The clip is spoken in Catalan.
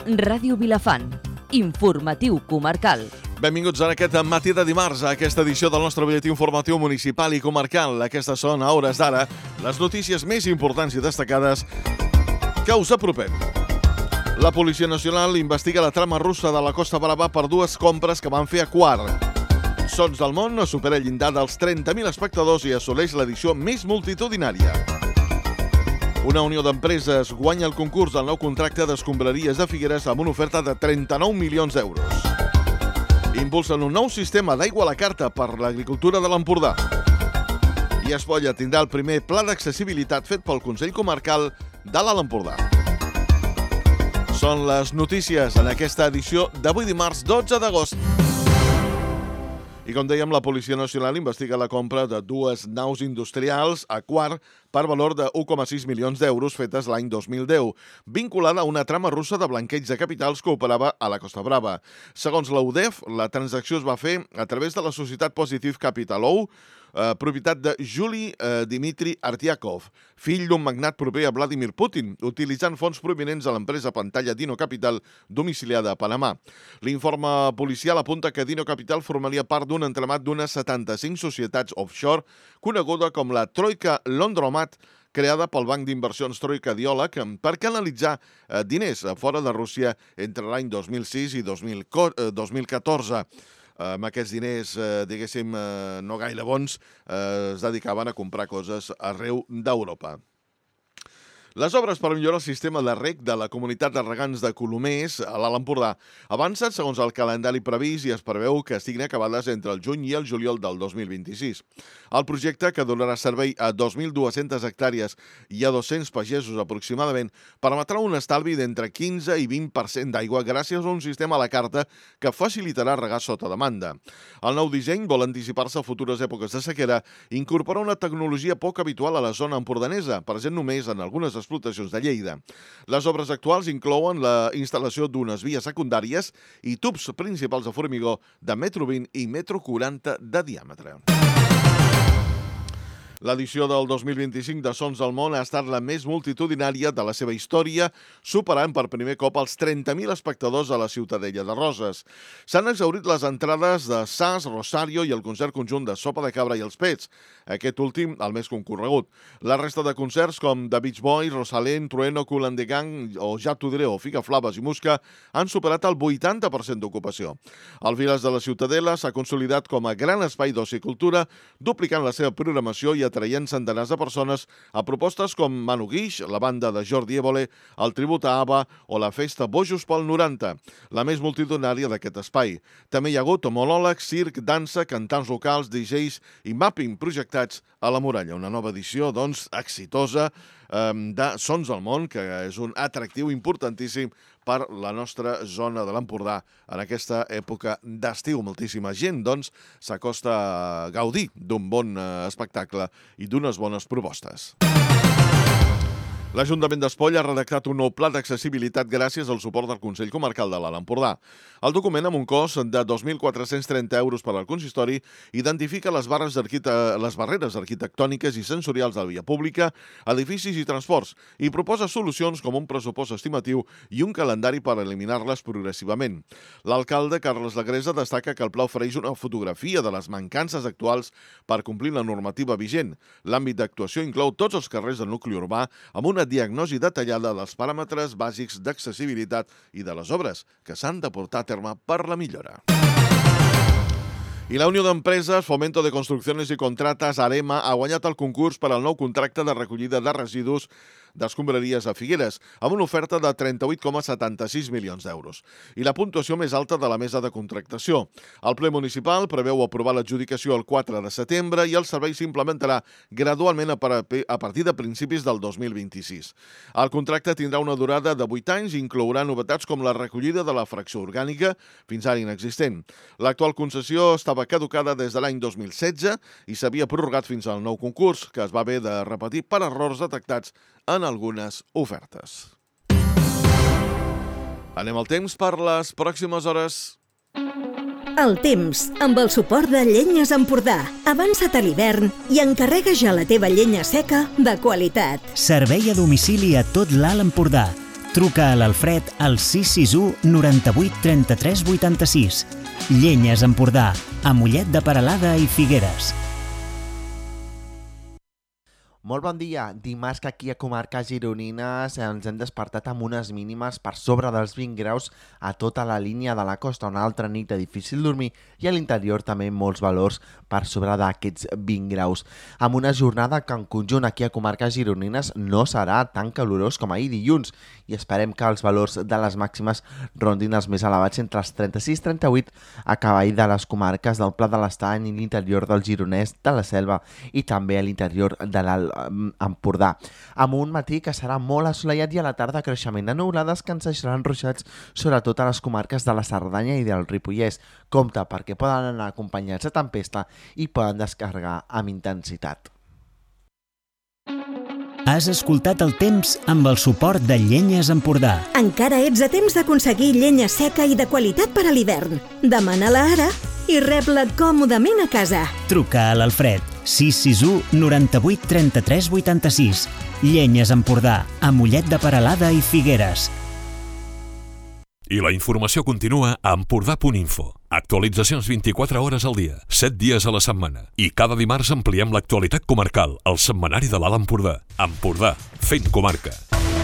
Ràdio Vilafant. Informatiu comarcal. Benvinguts en aquest matí de dimarts a aquesta edició del nostre butlletí informatiu municipal i comarcal. Aquestes són, a hores d'ara, les notícies més importants i destacades que us apropem. La Policia Nacional investiga la trama russa de la Costa Brava per dues compres que van fer a Quart. Sons del Món supera el llindar dels 30.000 espectadors i assoleix l'edició més multitudinària. Una unió d'empreses guanya el concurs del nou contracte d'escombraries de Figueres amb una oferta de 39 milions d'euros. Impulsen un nou sistema d'aigua a la carta per l'agricultura de l'Empordà. I Espolla tindrà el primer pla d'accessibilitat fet pel Consell Comarcal de l'Alt Empordà. Són les notícies en aquesta edició d'avui dimarts 12 d'agost. I com dèiem, la Policia Nacional investiga la compra de dues naus industrials a Quart per valor de 1,6 milions d'euros fetes l'any 2010, vinculada a una trama russa de blanqueig de capitals que operava a la Costa Brava. Segons la UDEF, la transacció es va fer a través de la societat Positive Capital O, propietat de Yuri Dmitry Artyakov, fill d'un magnat proper a Vladimir Putin, utilitzant fons provinents de l'empresa Pantalla Dino Capital domiciliada a Panamà. L'informe policial apunta que Dino Capital formaria part d'un entramat d'unes 75 societats offshore coneguda com la Troika Laundromat, creada pel banc d'inversions Troika Diòleg per canalitzar diners fora de Rússia entre l'any 2006 i 2014. Amb aquests diners, diguéssim, no gaire bons, es dedicaven a comprar coses arreu d'Europa. Les obres per millorar el sistema de reg de la comunitat de regants de Colomers a l'Alt Empordà avancen segons el calendari previst i es preveu que estiguin acabades entre el juny i el juliol del 2026. El projecte, que donarà servei a 2.200 hectàrees i a 200 pagesos aproximadament, permetrà un estalvi d'entre 15 i 20% d'aigua gràcies a un sistema a la carta que facilitarà regar sota demanda. El nou disseny vol anticipar-se a futures èpoques de sequera i incorporar una tecnologia poc habitual a la zona empordanesa, present només en algunes explotacions de Lleida. Les obres actuals inclouen la instal·lació d'unes vies secundàries i tubs principals de formigó de metro 20 i metro 40 de diàmetre. L'edició del 2025 de Sons del Món ha estat la més multitudinària de la seva història, superant per primer cop els 30.000 espectadors a la Ciutadella de Roses. S'han exhaurit les entrades de Sas, Rosario i el concert conjunt de Sopa de Cabra i els Pets, aquest últim el més concorregut. La resta de concerts com The Beach Boys, Rosalén, Trueno, Kool and the Gang o Ja t'ho diré o Figa Flaves i Musca han superat el 80% d'ocupació. El Viles de la Ciutadella s'ha consolidat com a gran espai d'oci i cultura, duplicant la seva programació i atraient centenars de persones a propostes com Manu Guix, la banda de Jordi Évole, el tribut a ABBA o la festa Bojos pel 90, la més multitudinària d'aquest espai. També hi ha hagut monòlegs, circ, dansa, cantants locals, DJs i mapping projectats a la muralla. Una nova edició, doncs, exitosa de Sons del Món, que és un atractiu importantíssim per la nostra zona de l'Empordà en aquesta època d'estiu. Moltíssima gent, doncs, s'acosta a gaudir d'un bon espectacle i d'unes bones propostes. L'Ajuntament d'Espolla ha redactat un nou pla d'accessibilitat gràcies al suport del Consell Comarcal de l'Alt Empordà. El document, amb un cost de 2.430 euros per al consistori, identifica les barreres arquitectòniques i sensorials de la via pública, edificis i transports i proposa solucions com un pressupost estimatiu i un calendari per eliminar-les progressivament. L'alcalde, Carles Lagresa, destaca que el pla ofereix una fotografia de les mancances actuals per complir la normativa vigent. L'àmbit d'actuació inclou tots els carrers del nucli urbà amb una diagnosi detallada dels paràmetres bàsics d'accessibilitat i de les obres que s'han de portar a terme per la millora. I la Unió d'Empreses Fomento de Construcciones y Contratas, AREMA, ha guanyat el concurs per al nou contracte de recollida de residus d'escombraries a Figueres, amb una oferta de 38,76 milions d'euros i la puntuació més alta de la mesa de contractació. El ple municipal preveu aprovar l'adjudicació el 4 de setembre i el servei s'implementarà gradualment a partir de principis del 2026. El contracte tindrà una durada de 8 anys i inclourà novetats com la recollida de la fracció orgànica, fins ara inexistent. L'actual concessió estava caducada des de l'any 2016 i s'havia prorrogat fins al nou concurs, que es va haver de repetir per errors detectats en algunes ofertes. Anem al temps per les pròximes hores. El temps, amb el suport de Llenyes Empordà. Avança't a l'hivern i encarrega ja la teva llenya seca de qualitat. Servei a domicili a tot l'Alt Empordà. Truca a l'Alfred al 661 98 33 86. Llenyes Empordà, a Mollet de Peralada i Figueres. Molt bon dia. Dimarts que aquí a comarques gironines ens hem despertat amb unes mínimes per sobre dels 20 graus a tota la línia de la costa, una altra nit de difícil dormir, i a l'interior també molts valors per sobre d'aquests 20 graus. Amb una jornada que en conjunt aquí a comarques gironines no serà tan calorós com ahir dilluns, i esperem que els valors de les màximes rondin els més elevats entre els 36 i 38 a cavall de les comarques del Pla de l'Estany i l'interior del Gironès, de la Selva i també a l'interior de l'Alt Empordà. Amb un matí que serà molt assolellat i a la tarda creixement de nuvolades que ens deixaran ruixats sobretot a les comarques de la Cerdanya i del Ripollès. Compte, perquè poden anar acompanyats de tempesta i poden descarregar amb intensitat. Has escoltat el temps amb el suport de Llenyes Empordà. Encara ets a temps d'aconseguir llenya seca i de qualitat per a l'hivern. Demana-la ara i rep-la còmodament a casa. Truca a l'Alfred 661 98 33 86. Llenyes Empordà, a Mollet de Peralada i Figueres. I la informació continua a empordà.info. Actualitzacions 24 hores al dia, 7 dies a la setmana. I cada dimarts ampliem l'actualitat comarcal, al setmanari de l'Alt Empordà. Empordà, fent comarca.